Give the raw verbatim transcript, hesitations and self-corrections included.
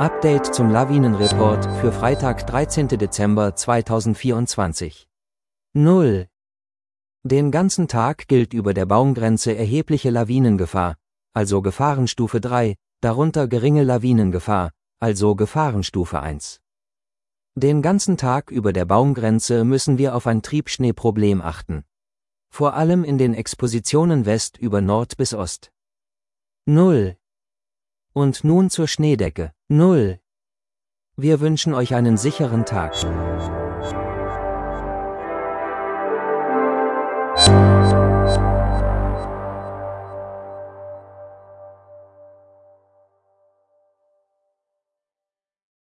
Update zum Lawinenreport für Freitag, dreizehnten Dezember zweitausendvierundzwanzig. null. Den ganzen Tag gilt über der Baumgrenze erhebliche Lawinengefahr, also Gefahrenstufe drei, darunter geringe Lawinengefahr, also Gefahrenstufe eins. Den ganzen Tag über der Baumgrenze müssen wir auf ein Triebschneeproblem achten. Vor allem in den Expositionen West über Nord bis Ost. null. Und nun zur Schneedecke. null. Wir wünschen euch einen sicheren Tag.